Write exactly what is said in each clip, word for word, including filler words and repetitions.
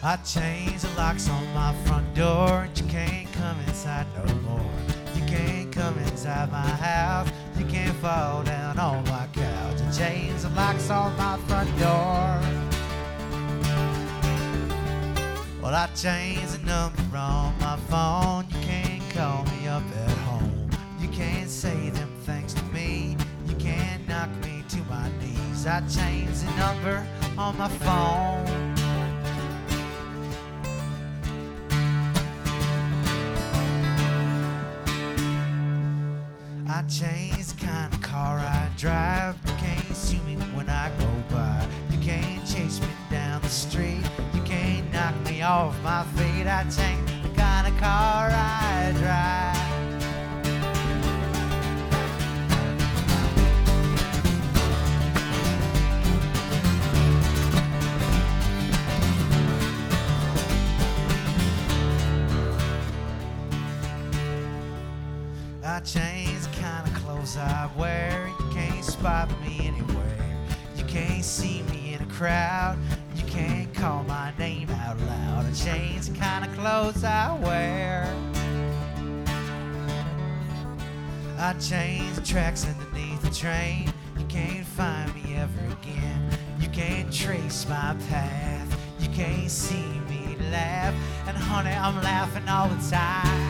I changed the locks on my front door, and you can't come inside no more. You can't come inside my house, you can't fall down on my couch. I changed the locks on my front door. Well, I changed the number on my phone. You can't call me up at home. You can't say them things to me. You can't knock me to my knees. I changed the number on my phone. I changed the kind of car I drive. You can't see me when I go by. You can't chase me down the street. You can't knock me off my feet. I changed the kind of car I drive. I changed the kind of clothes I wear. You can't spot me anywhere. You can't see me in a crowd. You can't call my name out loud. I changed the kind of clothes I wear. I changed the tracks underneath the train. You can't find me ever again. You can't trace my path. You can't see me laugh. And honey, I'm laughing all the time.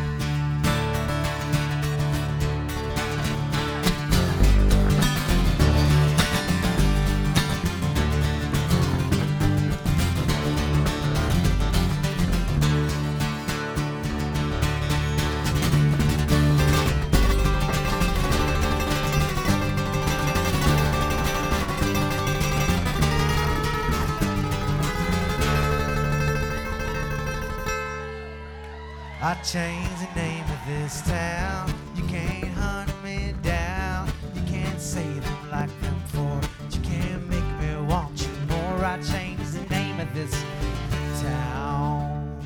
I changed the name of this town. You can't hunt me down. You can't say them like them before. You can't make me want you more. I changed the name of this town.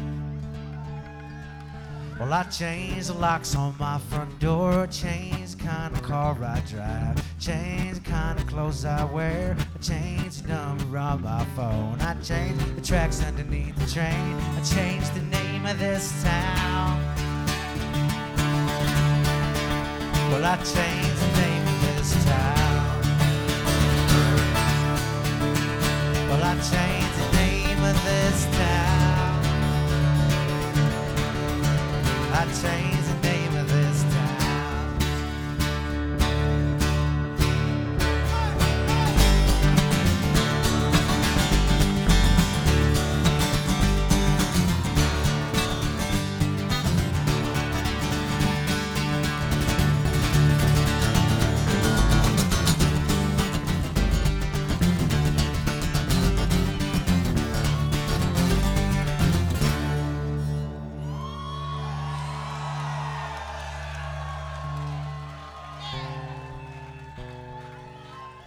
Well, I changed the locks on my front door. Changed the kind of car I drive. Changed the kind of clothes I wear. I changed the number on my phone. I changed the tracks underneath the train. I changed the name of this town. Well, I changed the name of this town.